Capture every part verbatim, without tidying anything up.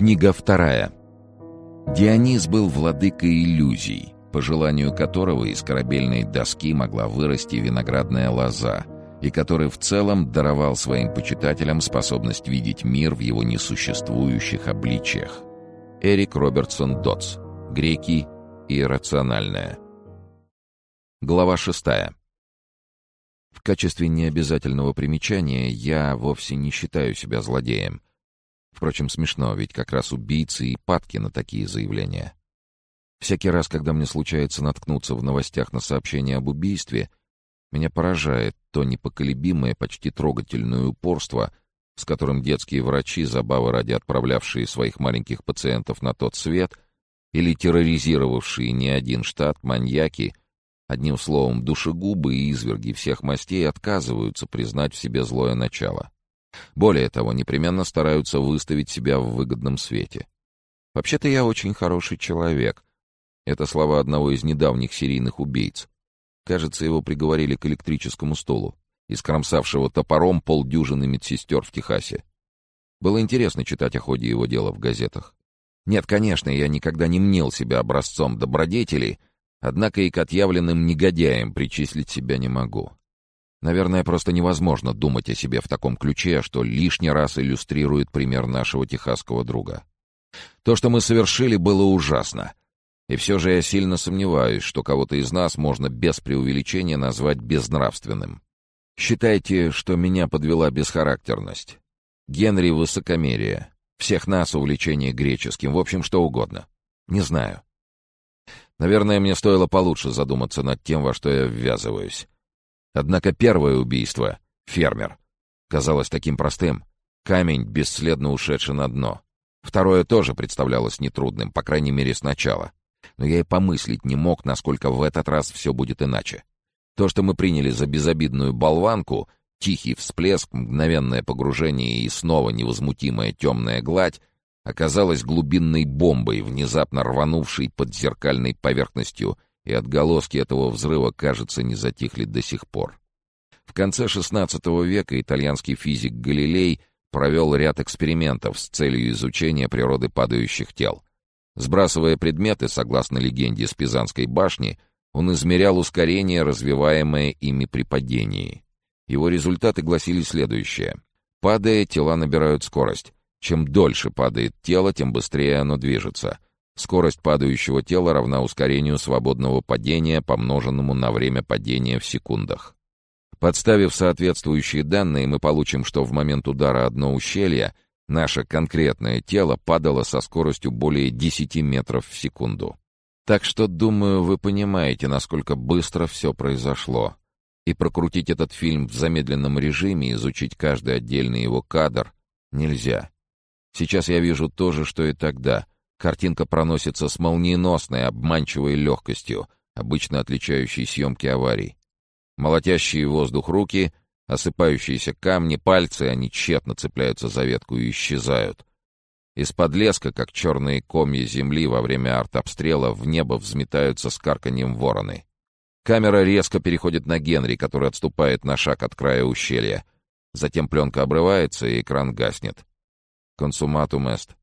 Книга вторая. Дионис был владыкой иллюзий, по желанию которого из корабельной доски могла вырасти виноградная лоза, и который в целом даровал своим почитателям способность видеть мир в его несуществующих обличиях. Эрик Робертсон Дотс. Греки. Иррациональное. Глава шестая. В качестве необязательного примечания я вовсе не считаю себя злодеем. Впрочем, смешно, ведь как раз убийцы и падки на такие заявления. Всякий раз, когда мне случается наткнуться в новостях на сообщение об убийстве, меня поражает то непоколебимое, почти трогательное упорство, с которым детские врачи, забавы ради отправлявшие своих маленьких пациентов на тот свет, или терроризировавшие не один штат маньяки, одним словом, душегубы и изверги всех мастей отказываются признать в себе злое начало. Более того, непременно стараются выставить себя в выгодном свете. Вообще-то я очень хороший человек. Это слова одного из недавних серийных убийц. Кажется, его приговорили к электрическому стулу, искромсавшего топором полдюжины медсестер в Техасе. Было интересно читать о ходе его дела в газетах. Нет, конечно, я никогда не мнил себя образцом добродетели, однако и к отъявленным негодяям причислить себя не могу. Наверное, просто невозможно думать о себе в таком ключе, что лишний раз иллюстрирует пример нашего техасского друга. То, что мы совершили, было ужасно. И все же я сильно сомневаюсь, что кого-то из нас можно без преувеличения назвать безнравственным. Считайте, что меня подвела бесхарактерность. Генри — высокомерие. Всех нас — увлечение греческим. В общем, что угодно. Не знаю. Наверное, мне стоило получше задуматься над тем, во что я ввязываюсь. Однако первое убийство — фермер — казалось таким простым. Камень, бесследно ушедший на дно. Второе тоже представлялось нетрудным, по крайней мере, сначала. Но я и помыслить не мог, насколько в этот раз все будет иначе. То, что мы приняли за безобидную болванку, тихий всплеск, мгновенное погружение и снова невозмутимая темная гладь, оказалось глубинной бомбой, внезапно рванувшей под зеркальной поверхностью, и отголоски этого взрыва, кажется, не затихли до сих пор. В конце шестнадцатого века итальянский физик Галилей провел ряд экспериментов с целью изучения природы падающих тел. Сбрасывая предметы, согласно легенде с Пизанской башни, он измерял ускорение, развиваемое ими при падении. Его результаты гласили следующее. Падая, тела набирают скорость. Чем дольше падает тело, тем быстрее оно движется. Скорость падающего тела равна ускорению свободного падения, помноженному на время падения в секундах. Подставив соответствующие данные, мы получим, что в момент удара о дно ущелья наше конкретное тело падало со скоростью более десяти метров в секунду. Так что, думаю, вы понимаете, насколько быстро все произошло. И прокрутить этот фильм в замедленном режиме, изучить каждый отдельный его кадр нельзя. Сейчас я вижу то же, что и тогда. Картинка проносится с молниеносной, обманчивой легкостью, обычно отличающей съемки аварий. Молотящие воздух руки, осыпающиеся камни, пальцы, они тщетно цепляются за ветку и исчезают. Из-под леска, как черные комья земли во время артобстрела, в небо взметаются с карканьем вороны. Камера резко переходит на Генри, который отступает на шаг от края ущелья. Затем пленка обрывается, и экран гаснет. Консуматум эст.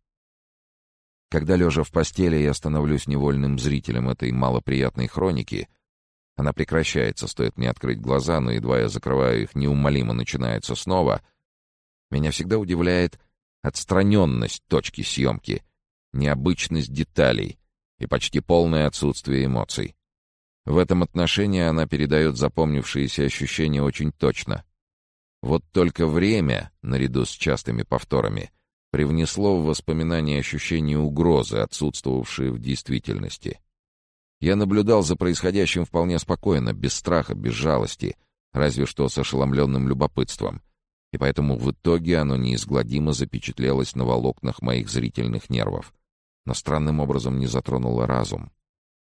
Когда, лежа в постели, я становлюсь невольным зрителем этой малоприятной хроники, она прекращается, стоит мне открыть глаза, но едва я закрываю их, неумолимо начинается снова, меня всегда удивляет отстраненность точки съемки, необычность деталей и почти полное отсутствие эмоций. В этом отношении она передает запомнившиеся ощущения очень точно. Вот только время, наряду с частыми повторами, привнесло в воспоминания ощущение угрозы, отсутствовавшие в действительности. Я наблюдал за происходящим вполне спокойно, без страха, без жалости, разве что с ошеломленным любопытством, и поэтому в итоге оно неизгладимо запечатлелось на волокнах моих зрительных нервов, но странным образом не затронуло разум.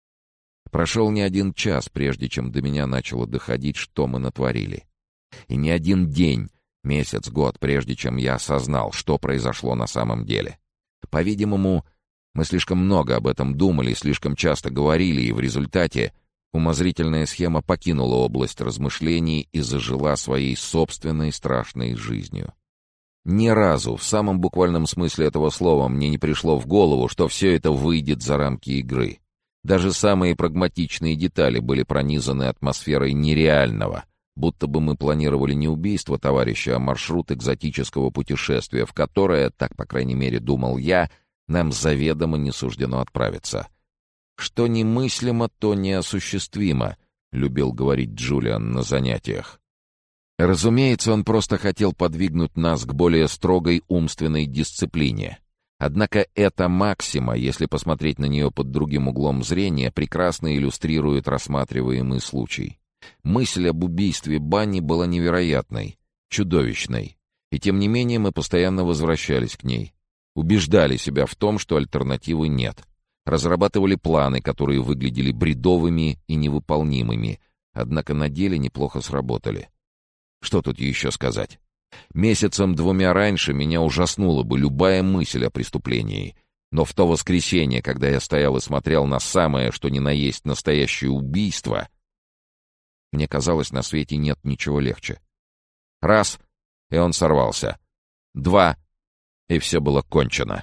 Прошел не один час, прежде чем до меня начало доходить, что мы натворили. И не один день, месяц, год, прежде чем я осознал, что произошло на самом деле. По-видимому, мы слишком много об этом думали, слишком часто говорили, и в результате умозрительная схема покинула область размышлений и зажила своей собственной страшной жизнью. Ни разу, в самом буквальном смысле этого слова, мне не пришло в голову, что все это выйдет за рамки игры. Даже самые прагматичные детали были пронизаны атмосферой нереального, будто бы мы планировали не убийство товарища, а маршрут экзотического путешествия, в которое, так, по крайней мере, думал я, нам заведомо не суждено отправиться. «Что немыслимо, то неосуществимо», — любил говорить Джулиан на занятиях. Разумеется, он просто хотел подвигнуть нас к более строгой умственной дисциплине. Однако эта максима, если посмотреть на нее под другим углом зрения, прекрасно иллюстрирует рассматриваемый случай. Мысль об убийстве Банни была невероятной, чудовищной, и тем не менее мы постоянно возвращались к ней. Убеждали себя в том, что альтернативы нет. Разрабатывали планы, которые выглядели бредовыми и невыполнимыми, однако на деле неплохо сработали. Что тут еще сказать? Месяцем двумя раньше меня ужаснула бы любая мысль о преступлении, но в то воскресенье, когда я стоял и смотрел на самое, что ни на есть настоящее убийство, мне казалось, на свете нет ничего легче. Раз — и он сорвался. Два — и все было кончено.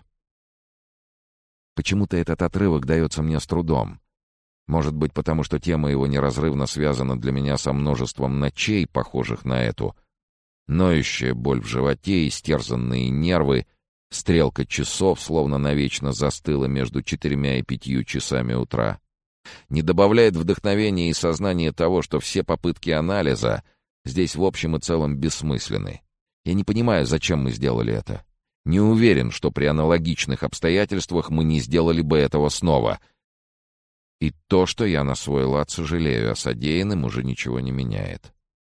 Почему-то этот отрывок дается мне с трудом. Может быть, потому что тема его неразрывно связана для меня со множеством ночей, похожих на эту. Ноющая боль в животе, истерзанные нервы, стрелка часов словно навечно застыла между четырьмя и пятью часами утра. Не добавляет вдохновения и сознания того, что все попытки анализа здесь в общем и целом бессмысленны. Я не понимаю, зачем мы сделали это. Не уверен, что при аналогичных обстоятельствах мы не сделали бы этого снова. И то, что я на свой лад сожалею о содеянном, уже ничего не меняет.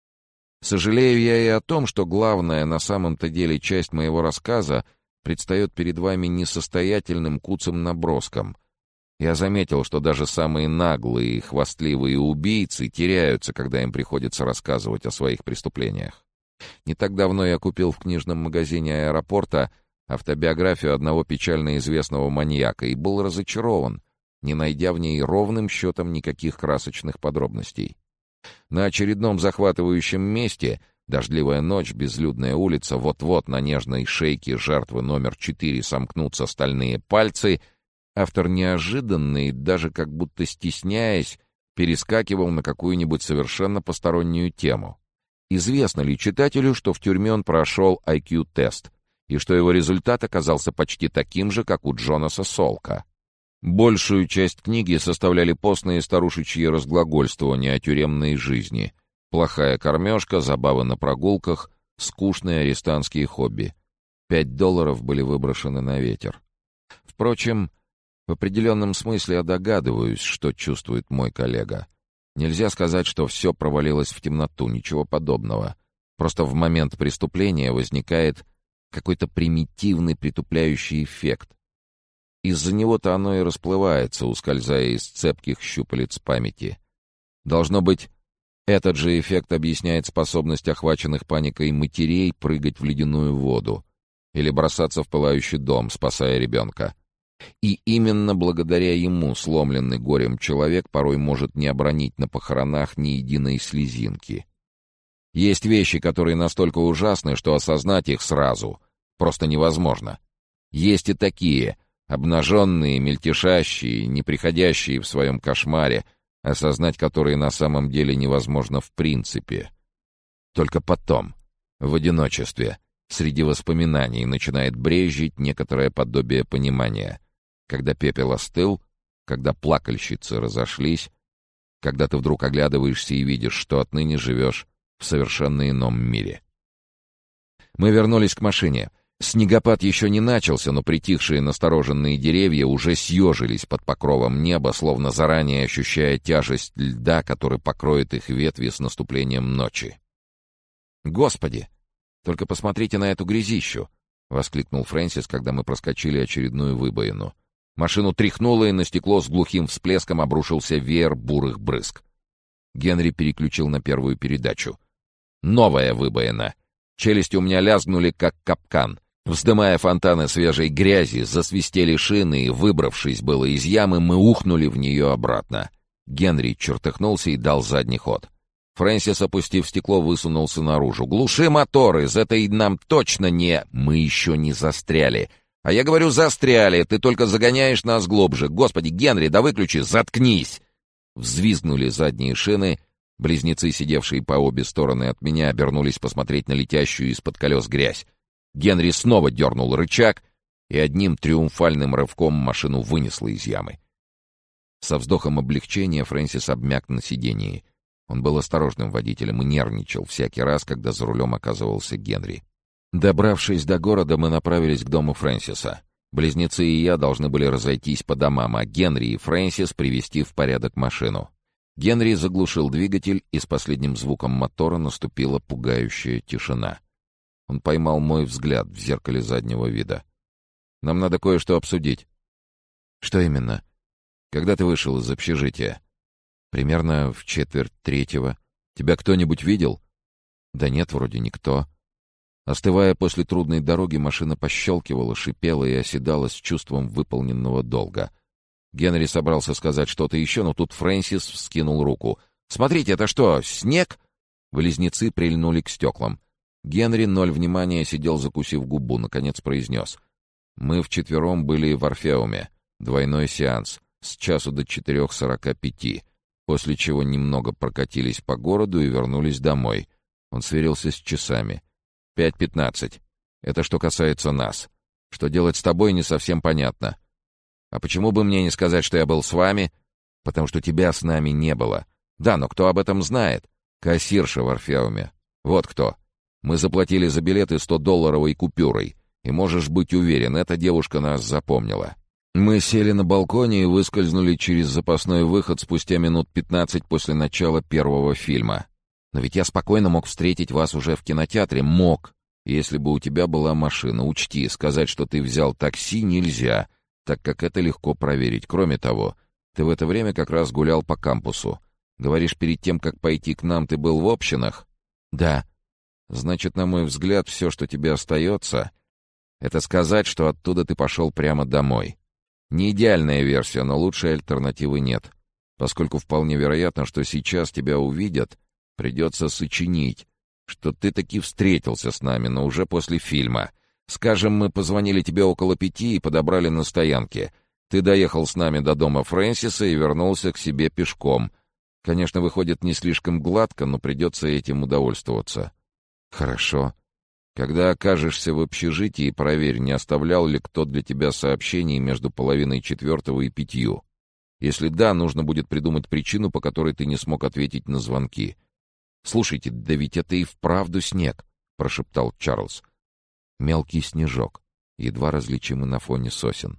Сожалею я и о том, что главная на самом-то деле часть моего рассказа предстает перед вами несостоятельным куцым наброском. Я заметил, что даже самые наглые и хвастливые убийцы теряются, когда им приходится рассказывать о своих преступлениях. Не так давно я купил в книжном магазине аэропорта автобиографию одного печально известного маньяка и был разочарован, не найдя в ней ровным счетом никаких красочных подробностей. На очередном захватывающем месте, дождливая ночь, безлюдная улица, вот-вот на нежной шейке жертвы номер четыре сомкнутся стальные пальцы, автор неожиданно и даже как будто стесняясь, перескакивал на какую-нибудь совершенно постороннюю тему. Известно ли читателю, что в тюрьме он прошел ай кью-тест, и что его результат оказался почти таким же, как у Джонаса Солка? Большую часть книги составляли постные старушечьи разглагольствования о тюремной жизни, плохая кормежка, забавы на прогулках, скучные арестантские хобби. Пять долларов были выброшены на ветер. Впрочем, в определенном смысле я догадываюсь, что чувствует мой коллега. Нельзя сказать, что все провалилось в темноту, ничего подобного. Просто в момент преступления возникает какой-то примитивный притупляющий эффект. Из-за него-то оно и расплывается, ускользая из цепких щупалец памяти. Должно быть, этот же эффект объясняет способность охваченных паникой матерей прыгать в ледяную воду или бросаться в пылающий дом, спасая ребенка. И именно благодаря ему сломленный горем человек порой может не обронить на похоронах ни единой слезинки. Есть вещи, которые настолько ужасны, что осознать их сразу просто невозможно. Есть и такие, обнаженные, мельтешащие, неприходящие в своем кошмаре, осознать которые на самом деле невозможно в принципе. Только потом, в одиночестве, среди воспоминаний начинает брезжить некоторое подобие понимания. Когда пепел остыл, когда плакальщицы разошлись, когда ты вдруг оглядываешься и видишь, что отныне живешь в совершенно ином мире. Мы вернулись к машине. Снегопад еще не начался, но притихшие настороженные деревья уже съежились под покровом неба, словно заранее ощущая тяжесть льда, который покроет их ветви с наступлением ночи. «Господи! Только посмотрите на эту грязищу!» — воскликнул Фрэнсис, когда мы проскочили очередную выбоину. Машину тряхнуло, и на стекло с глухим всплеском обрушился веер бурых брызг. Генри переключил на первую передачу. Новая выбоина. Челюсти у меня лязгнули, как капкан. Вздымая фонтаны свежей грязи, засвистели шины, и, выбравшись было из ямы, мы ухнули в нее обратно. Генри чертыхнулся и дал задний ход. Фрэнсис, опустив стекло, высунулся наружу. «Глуши моторы! За это и нам точно не...» «Мы еще не застряли!» «А я говорю, застряли! Ты только загоняешь нас глубже! Господи, Генри, да выключи! Заткнись!» Взвизгнули задние шины. Близнецы, сидевшие по обе стороны от меня, обернулись посмотреть на летящую из-под колес грязь. Генри снова дернул рычаг, и одним триумфальным рывком машину вынесло из ямы. Со вздохом облегчения Фрэнсис обмяк на сидении. Он был осторожным водителем и нервничал всякий раз, когда за рулем оказывался Генри. Добравшись до города, мы направились к дому Фрэнсиса. Близнецы и я должны были разойтись по домам, а Генри и Фрэнсис привести в порядок машину. Генри заглушил двигатель, и с последним звуком мотора наступила пугающая тишина. Он поймал мой взгляд в зеркале заднего вида. «Нам надо кое-что обсудить». «Что именно?» «Когда ты вышел из общежития?» «Примерно в четверть третьего. Тебя кто-нибудь видел?» «Да нет, вроде никто». Остывая после трудной дороги, машина пощелкивала, шипела и оседала с чувством выполненного долга. Генри собрался сказать что-то еще, но тут Фрэнсис вскинул руку. «Смотрите, это что, снег?» Близнецы прильнули к стеклам. Генри, ноль внимания, сидел, закусив губу, наконец произнес. «Мы вчетвером были в Орфеуме. Двойной сеанс. С часу до четырех сорока пяти. После чего немного прокатились по городу и вернулись домой». Он сверился с часами. «Пять пятнадцать. Это что касается нас. Что делать с тобой, не совсем понятно. А почему бы мне не сказать, что я был с вами? Потому что тебя с нами не было. Да, но кто об этом знает? Кассирша в Орфеуме. Вот кто. Мы заплатили за билеты сто-долларовой купюрой. И можешь быть уверен, эта девушка нас запомнила. Мы сели на балконе и выскользнули через запасной выход спустя минут пятнадцать после начала первого фильма. Но ведь я спокойно мог встретить вас уже в кинотеатре. Мог. Если бы у тебя была машина, учти, сказать, что ты взял такси, нельзя, так как это легко проверить. Кроме того, ты в это время как раз гулял по кампусу. Говоришь, перед тем, как пойти к нам, ты был в общинах? Да. Значит, на мой взгляд, все, что тебе остается, это сказать, что оттуда ты пошел прямо домой. Не идеальная версия, но лучшей альтернативы нет. Поскольку вполне вероятно, что сейчас тебя увидят, придется сочинить, что ты таки встретился с нами, но уже после фильма. Скажем, мы позвонили тебе около пяти и подобрали на стоянке. Ты доехал с нами до дома Фрэнсиса и вернулся к себе пешком. Конечно, выходит не слишком гладко, но придется этим удовольствоваться. Хорошо. Когда окажешься в общежитии, проверь, не оставлял ли кто для тебя сообщений между половиной четвертого и пятью. Если да, нужно будет придумать причину, по которой ты не смог ответить на звонки. «Слушайте, да ведь это и вправду снег», — прошептал Чарльз. Мелкий снежок, едва различимый на фоне сосен.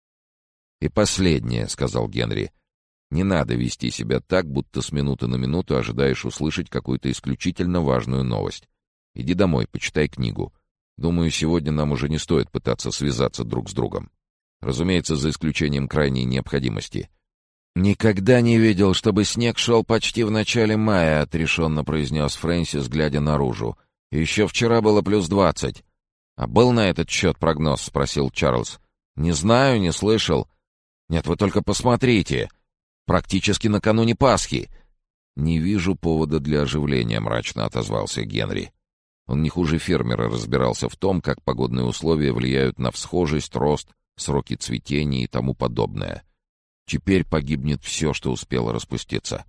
«И последнее», — сказал Генри. «Не надо вести себя так, будто с минуты на минуту ожидаешь услышать какую-то исключительно важную новость. Иди домой, почитай книгу. Думаю, сегодня нам уже не стоит пытаться связаться друг с другом. Разумеется, за исключением крайней необходимости». «Никогда не видел, чтобы снег шел почти в начале мая», — отрешенно произнес Фрэнсис, глядя наружу. «Еще вчера было плюс двадцать». «А был на этот счет прогноз?» — спросил Чарльз. «Не знаю, не слышал». «Нет, вы только посмотрите. Практически накануне Пасхи». «Не вижу повода для оживления», — мрачно отозвался Генри. Он не хуже фермера разбирался в том, как погодные условия влияют на всхожесть, рост, сроки цветения и тому подобное. Теперь погибнет все, что успело распуститься.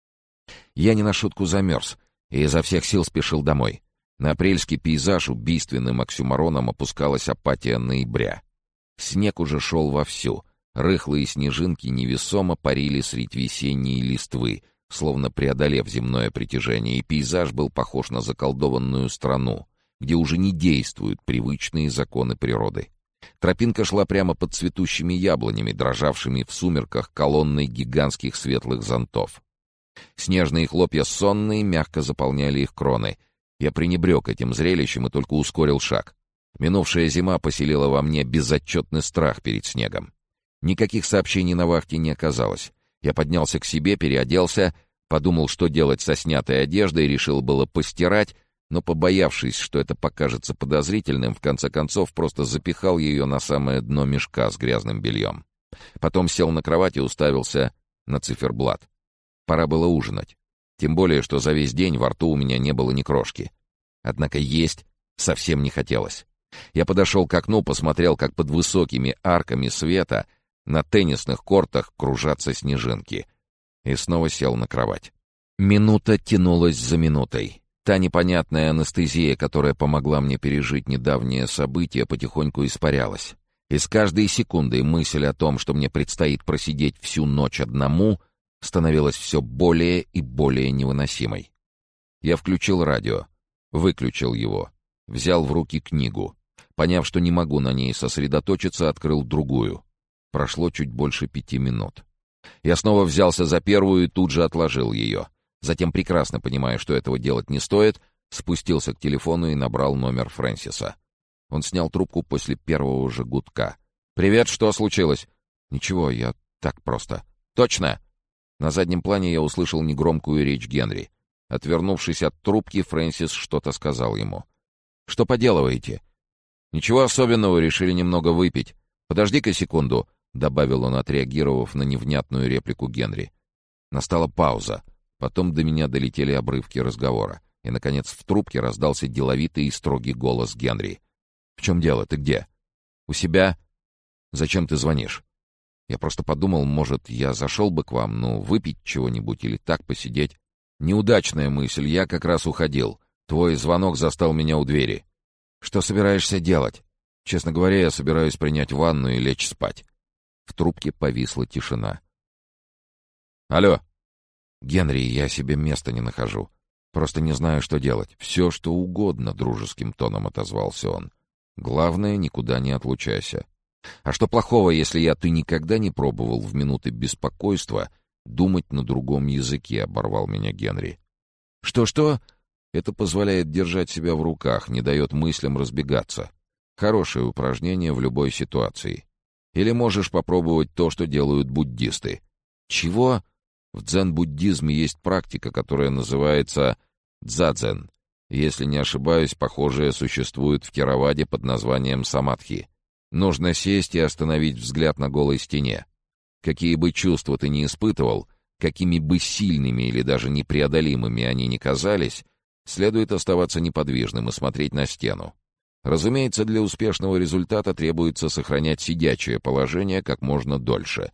Я не на шутку замерз и изо всех сил спешил домой. На апрельский пейзаж убийственным оксюмароном опускалась апатия ноября. Снег уже шел вовсю. Рыхлые снежинки невесомо парили средь весенней листвы, словно преодолев земное притяжение, и пейзаж был похож на заколдованную страну, где уже не действуют привычные законы природы. Тропинка шла прямо под цветущими яблонями, дрожавшими в сумерках колонной гигантских светлых зонтов. Снежные хлопья сонные мягко заполняли их кроны. Я пренебрег этим зрелищем и только ускорил шаг. Минувшая зима поселила во мне безотчетный страх перед снегом. Никаких сообщений на вахте не оказалось. Я поднялся к себе, переоделся, подумал, что делать со снятой одеждой, решил было постирать, но, побоявшись, что это покажется подозрительным, в конце концов просто запихал ее на самое дно мешка с грязным бельем. Потом сел на кровать и уставился на циферблат. Пора было ужинать. Тем более, что за весь день во рту у меня не было ни крошки. Однако есть совсем не хотелось. Я подошел к окну, посмотрел, как под высокими арками света на теннисных кортах кружатся снежинки, и снова сел на кровать. Минута тянулась за минутой. Та непонятная анестезия, которая помогла мне пережить недавнее событие, потихоньку испарялась. И с каждой секундой мысль о том, что мне предстоит просидеть всю ночь одному, становилась все более и более невыносимой. Я включил радио, выключил его, взял в руки книгу. Поняв, что не могу на ней сосредоточиться, открыл другую. Прошло чуть больше пяти минут. Я снова взялся за первую и тут же отложил ее. Затем, прекрасно понимая, что этого делать не стоит, спустился к телефону и набрал номер Фрэнсиса. Он снял трубку после первого же гудка. «Привет, что случилось?» «Ничего, я так просто». «Точно?» На заднем плане я услышал негромкую речь Генри. Отвернувшись от трубки, Фрэнсис что-то сказал ему. «Что поделываете?» «Ничего особенного, решили немного выпить. Подожди-ка секунду», — добавил он, отреагировав на невнятную реплику Генри. Настала пауза. Потом до меня долетели обрывки разговора. И, наконец, в трубке раздался деловитый и строгий голос Генри. «В чем дело? Ты где?» «У себя». «Зачем ты звонишь?» «Я просто подумал, может, я зашел бы к вам, ну, выпить чего-нибудь или так посидеть». «Неудачная мысль, я как раз уходил. Твой звонок застал меня у двери». «Что собираешься делать?» «Честно говоря, я собираюсь принять ванну и лечь спать». В трубке повисла тишина. «Алло!» «Генри, я себе места не нахожу. Просто не знаю, что делать. Все, что угодно», — дружеским тоном отозвался он. «Главное, никуда не отлучайся». «А что плохого, если я ты никогда не пробовал в минуты беспокойства думать на другом языке?» — оборвал меня Генри. «Что-что?» «Это позволяет держать себя в руках, не дает мыслям разбегаться. Хорошее упражнение в любой ситуации. Или можешь попробовать то, что делают буддисты». «Чего?» В дзен-буддизме есть практика, которая называется дзадзен. Если не ошибаюсь, похожее существует в Тераваде под названием самадхи. Нужно сесть и остановить взгляд на голой стене. Какие бы чувства ты ни испытывал, какими бы сильными или даже непреодолимыми они ни казались, следует оставаться неподвижным и смотреть на стену. Разумеется, для успешного результата требуется сохранять сидячее положение как можно дольше.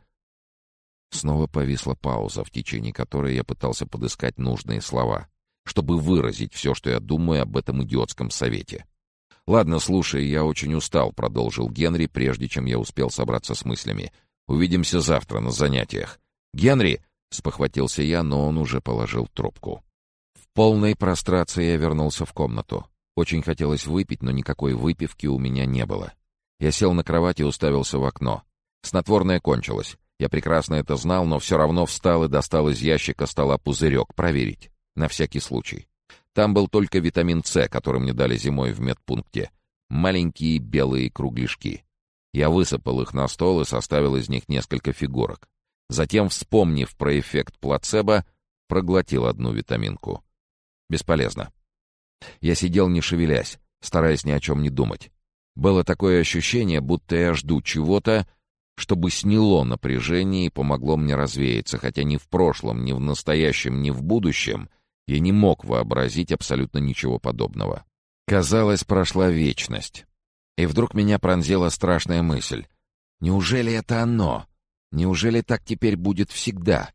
Снова повисла пауза, в течение которой я пытался подыскать нужные слова, чтобы выразить все, что я думаю об этом идиотском совете. «Ладно, слушай, я очень устал», — продолжил Генри, прежде чем я успел собраться с мыслями. «Увидимся завтра на занятиях». «Генри!» — спохватился я, но он уже положил трубку. В полной прострации я вернулся в комнату. Очень хотелось выпить, но никакой выпивки у меня не было. Я сел на кровать и уставился в окно. Снотворное кончилось. Я прекрасно это знал, но все равно встал и достал из ящика стола пузырек проверить, на всякий случай. Там был только витамин С, который мне дали зимой в медпункте. Маленькие белые кругляшки. Я высыпал их на стол и составил из них несколько фигурок. Затем, вспомнив про эффект плацебо, проглотил одну витаминку. Бесполезно. Я сидел не шевелясь, стараясь ни о чем не думать. Было такое ощущение, будто я жду чего-то, чтобы сняло напряжение и помогло мне развеяться, хотя ни в прошлом, ни в настоящем, ни в будущем я не мог вообразить абсолютно ничего подобного. Казалось, прошла вечность. И вдруг меня пронзила страшная мысль. Неужели это оно? Неужели так теперь будет всегда?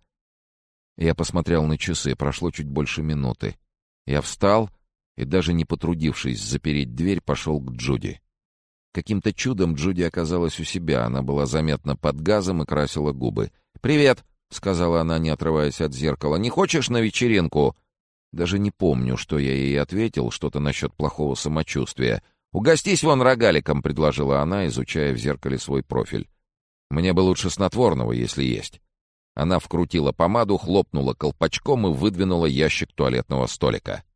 Я посмотрел на часы, прошло чуть больше минуты. Я встал и, даже не потрудившись запереть дверь, пошел к Джуди. Каким-то чудом Джуди оказалась у себя, она была заметна под газом и красила губы. «Привет!» — сказала она, не отрываясь от зеркала. «Не хочешь на вечеринку?» Даже не помню, что я ей ответил, что-то насчет плохого самочувствия. «Угостись вон рогаликом», — предложила она, изучая в зеркале свой профиль. «Мне бы лучше снотворного, если есть». Она вкрутила помаду, хлопнула колпачком и выдвинула ящик туалетного столика.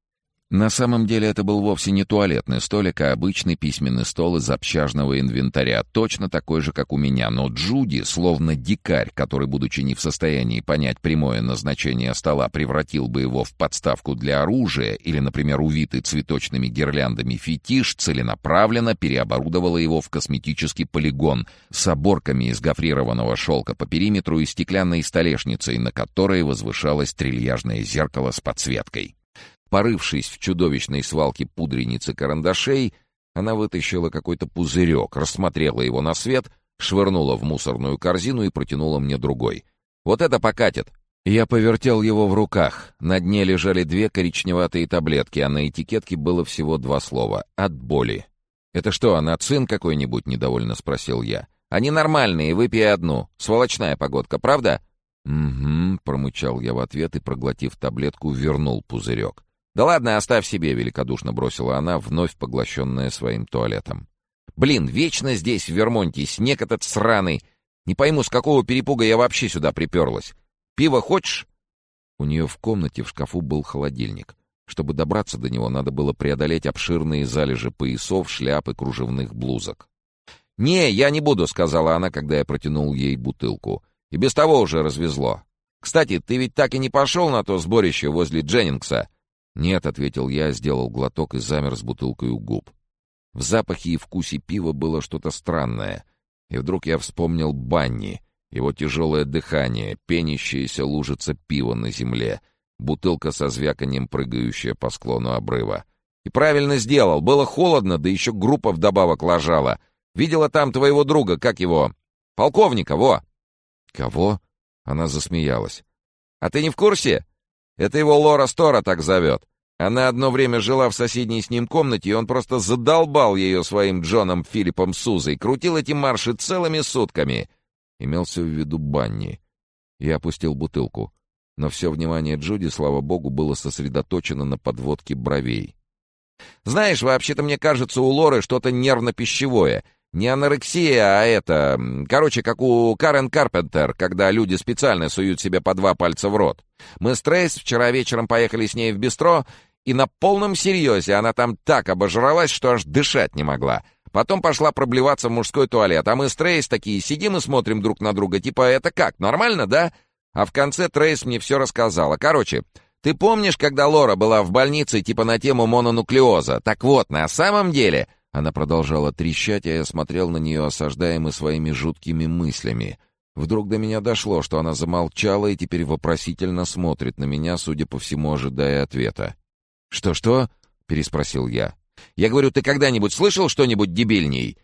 На самом деле это был вовсе не туалетный столик, а обычный письменный стол из общажного инвентаря, точно такой же, как у меня, но Джуди, словно дикарь, который, будучи не в состоянии понять прямое назначение стола, превратил бы его в подставку для оружия или, например, увитый цветочными гирляндами фетиш, целенаправленно переоборудовала его в косметический полигон с оборками из гофрированного шелка по периметру и стеклянной столешницей, на которой возвышалось трильяжное зеркало с подсветкой. Порывшись в чудовищной свалке пудреницы карандашей, она вытащила какой-то пузырек, рассмотрела его на свет, швырнула в мусорную корзину и протянула мне другой. «Вот это покатит!» Я повертел его в руках. На дне лежали две коричневатые таблетки, а на этикетке было всего два слова — «от боли». «Это что, анацин какой-нибудь?» — недовольно спросил я. «Они нормальные, выпей одну. Сволочная погодка, правда?» «Угу», — промычал я в ответ и, проглотив таблетку, вернул пузырек. «Да ладно, оставь себе», — великодушно бросила она, вновь поглощенная своим туалетом. «Блин, вечно здесь, в Вермонте, снег этот сраный. Не пойму, с какого перепуга я вообще сюда приперлась. Пиво хочешь?» У нее в комнате в шкафу был холодильник. Чтобы добраться до него, надо было преодолеть обширные залежи поясов, шляп и кружевных блузок. «Не, я не буду», — сказала она, когда я протянул ей бутылку. «И без того уже развезло. Кстати, ты ведь так и не пошел на то сборище возле Дженнингса?» «Нет», — ответил я, сделал глоток и замер с бутылкой у губ. В запахе и вкусе пива было что-то странное. И вдруг я вспомнил Банни, его тяжелое дыхание, пенящаяся лужица пива на земле, бутылка со звяканием, прыгающая по склону обрыва. «И правильно сделал. Было холодно, да еще группа вдобавок лажала. Видела там твоего друга, как его? Полковника, во!» «Кого?» — она засмеялась. «А ты не в курсе? Это его Лора Стора так зовет. Она одно время жила в соседней с ним комнате, и он просто задолбал ее своим Джоном Филиппом Сузой, крутил эти марши целыми сутками». Имелся в виду Банни. Я опустил бутылку, но все внимание Джуди, слава богу, было сосредоточено на подводке бровей. «Знаешь, вообще-то мне кажется, у Лоры что-то нервно-пищевое. Не анорексия, а это... Короче, как у Карен Карпентер, когда люди специально суют себе по два пальца в рот. Мы с Трейс вчера вечером поехали с ней в бистро, и на полном серьезе она там так обожралась, что аж дышать не могла. Потом пошла проблеваться в мужской туалет, а мы с Трейс такие сидим и смотрим друг на друга, типа «это как, нормально, да?» А в конце Трейс мне все рассказала. Короче, ты помнишь, когда Лора была в больнице типа на тему мононуклеоза? Так вот, на самом деле... Она продолжала трещать, а я смотрел на нее, осаждаемый своими жуткими мыслями. Вдруг до меня дошло, что она замолчала и теперь вопросительно смотрит на меня, судя по всему, ожидая ответа. «Что-что?» — переспросил я. «Я говорю, ты когда-нибудь слышал что-нибудь дебильней?»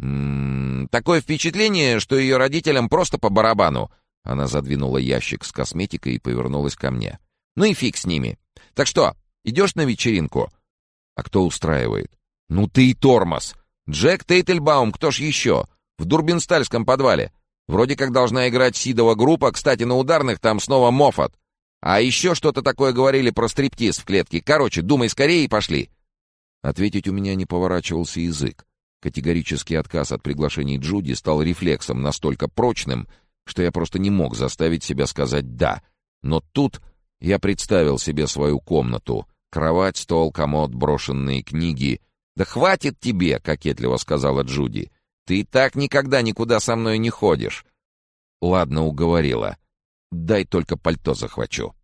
«М-м, такое впечатление, что ее родителям просто по барабану». Она задвинула ящик с косметикой и повернулась ко мне. «Ну и фиг с ними. Так что, идешь на вечеринку?» «А кто устраивает?» «Ну ты и тормоз! Джек Тейтельбаум, кто ж еще? В Дурбинстальском подвале. Вроде как должна играть Сидова группа, кстати, на ударных там снова Моффат. А еще что-то такое говорили про стриптиз в клетке. Короче, думай скорее и пошли!» Ответить у меня не поворачивался язык. Категорический отказ от приглашений Джуди стал рефлексом настолько прочным, что я просто не мог заставить себя сказать «да». Но тут я представил себе свою комнату. Кровать, стол, комод, брошенные книги. «Да хватит тебе!» — кокетливо сказала Джуди. «Ты и так никогда никуда со мной не ходишь». «Ладно, уговорила. Дай только пальто захвачу».